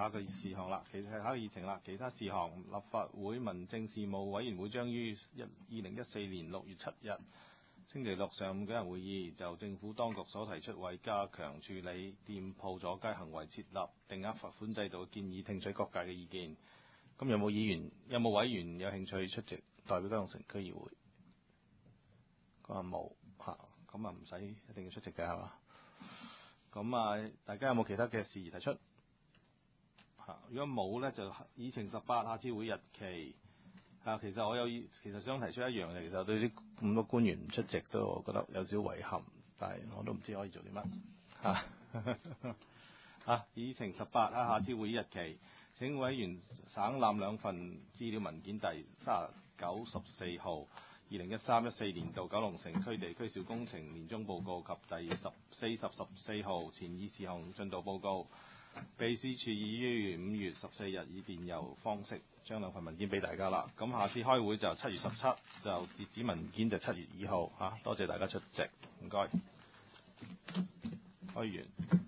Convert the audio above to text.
下一個事項啦，下一個議程啦，其他事項，立法會民政事務委員會將於2014年6月7日星期六上午舉行會議，就政府當局所提出為加強處理店鋪阻街行為設立定額罰款制度嘅建議，聽取各界嘅意見。咁有冇委員有興趣出席代表九龍城區議會？佢話冇嚇，咁唔使一定要出席嘅係嘛？咁大家有冇其他嘅事宜提出？如果冇呢，就議程18下次會日期。其實想提出一樣嘢，其實對啲咁多官員唔出席都我覺得有少遺憾，但係我都唔知可以做啲乜。議程18下次會議日期，請委員省覽兩份資料文件，第39、14號2013-14年度九龍城區地區小工程年終報告及第40、14號前議事項進度報告。秘書處已於5月14日以電郵方式將兩份文件俾大家啦。咁下次開會就7月17，就截止文件就7月2號。多謝大家出席，唔該。開完。